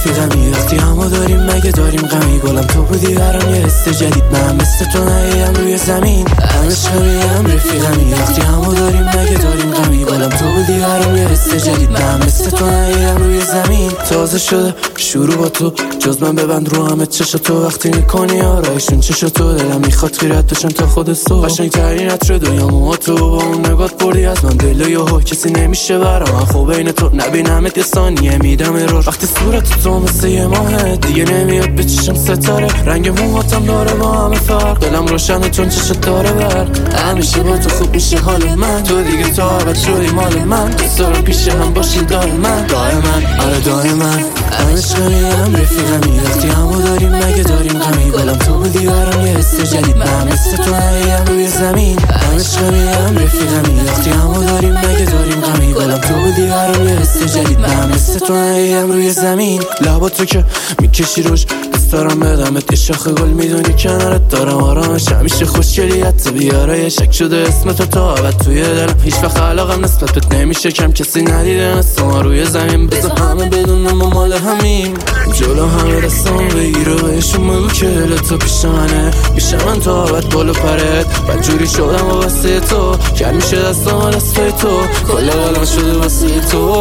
رفیقمی وقتی همو داریم مگه داریم غمی گلم تو بودی برام یه حس جدید من مثل تو ندیدم روی زمین عشقم رفیقمی وقتی همو داریم مگه داریم غمی گلم تو بودی برام یه حس جدید من مثل تو ندیدم روی زمین تازه شده شروع با تو جز من ببند رو همه چشم تو وقتی میکنی آرایشون چشم تو دلم میخواد خیرت بشم تا خود صبح قشنگترین عطر دنیا موها تو با اون نگات بردی از من دل یهو کسی نمیشه برام من خوب بین تو نبینمت یه ثانیه میدم ارور وقتی صورت تو مثل یه ماهه دیگه نمیاد به چشم ستاره رنگ موهاتم داره با همه فرق دلم روشنه چون چشت داره برق همیشه با تو خوب میشه حال من تو دیگه تا ابد شدی مال من دوست دارم پیش هم باشیم دائما آره دائما عشقم رفیقمی وقتی همو داریم مگه داریم غمی گلم تو بودی برام یه حس جدید من مثل تو ندیدم روی زمین عشقم رفیقمی وقتی همو داریم مگه داریم غمی گلم تو بودی برام یه حس جدید من مثل تو ندیدم روی زمین لبا تو که میکشی روش دوست دارم بدمت یه شاخه گل میدونی کنارت دارم آرامش همیشه خوشگلیت بیاره یه شک شده اسم تو تا ابد توی دلم هیچ وقت علاقم نسبت بهت نمیشه کم کسی ندیده مثل ما روی زمین بذار همه بدونم ما مال همیم جلو همه دستم بگیر و بهشون بگو که دل تو پیش منه میشه من تا ابد بالو پرت بدجوری شدم و واسه تو کرد میشه دستم دستای تو کل قلم شده واسه تو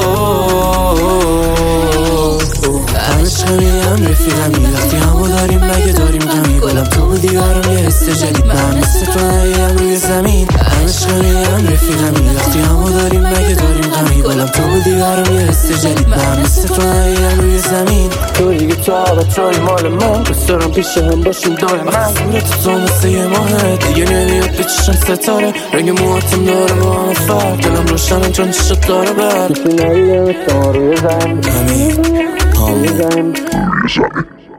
عشقم رفیقمی وقتی همو داریم مگه داریم غمی گلم تو بودی برام یه حس جدید من مثل تو ندیدم روی زمین عشقم رفیقمی وقتی همو داریم مگه داریم غمی گلم تو بودی برام یه حس جدید من مثل تو ندیدم روی زمین تو دیگه تا ابد شدی مال من دوست دارم پیش هم باشیم دائما صورت تو مثل یه ماهه دیگه نمیاد به چشم ستاره رنگ موهاتم داره با همه فرق دلم روشنه چون چشت داره برق کسی ندیدم روی زمین